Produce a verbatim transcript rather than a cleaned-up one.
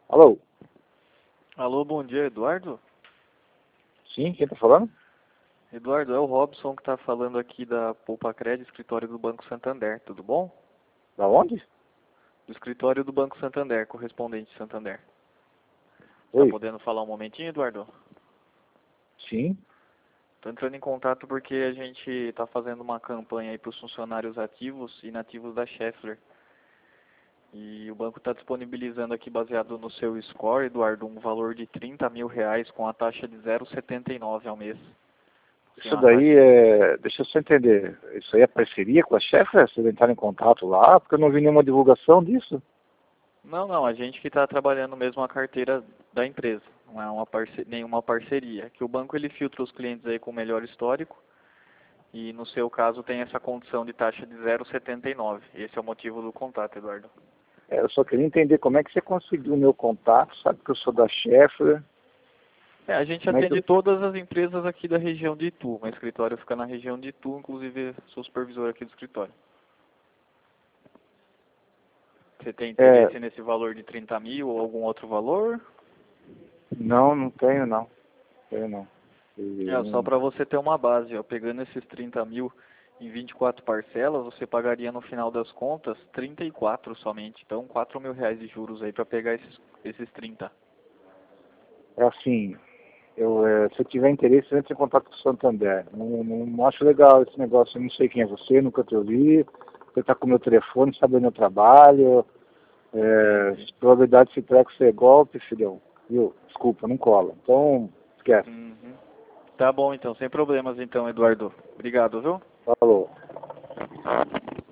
Alô? Alô, bom dia, Eduardo? Sim, quem tá falando? Eduardo, é o Robson que está falando aqui da Poupa Crédito, escritório do Banco Santander, tudo bom? Da onde? Do escritório do Banco Santander, correspondente Santander. Está Oi? podendo falar um momentinho, Eduardo? Sim. Estou entrando em contato porque a gente está fazendo uma campanha aí para os funcionários ativos e inativos da Schaeffler. E o banco está disponibilizando aqui, baseado no seu score, Eduardo, um valor de trinta mil reais com a taxa de zero vírgula setenta e nove ao mês. Tem Isso uma daí taxa... é... Deixa eu só entender. Isso aí é parceria com a chefe? Vocês entraram em contato lá? Porque eu não vi nenhuma divulgação disso. Não, não, a gente que está trabalhando mesmo a carteira da empresa, não é uma parce... nenhuma parceria. Que o banco ele filtra os clientes aí com melhor histórico e no seu caso tem essa condição de taxa de zero vírgula setenta e nove. Esse é o motivo do contato, Eduardo. É, eu só queria entender como é que você conseguiu o meu contato, sabe que eu sou da chefe. É, a gente Como é que atende eu... todas as empresas aqui da região de Itu. O escritório fica na região de Itu, inclusive sou supervisor aqui do escritório. Você tem É, interesse nesse valor de trinta mil ou algum outro valor? não, não tenho não. Tenho não. E, É, só hum, para você ter uma base, ó, pegando esses trinta mil em vinte e quatro parcelas, você pagaria no final das contas trinta e quatro somente. Então, quatro mil reais de juros aí para pegar esses, esses trinta. é assim, eu, é, se eu tiver interesse, entre em contato com o Santander. Não, não, não acho legal esse negócio, eu não sei quem é você, nunca te ouvi. Você está com o meu telefone, sabe onde eu trabalho. Sim, É, sim. probabilidade de esse treco ser golpe, filhão. Viu? Desculpa, não cola. Então, esquece. Uhum. Tá bom então, sem problemas então, Eduardo. Obrigado, viu? Falou.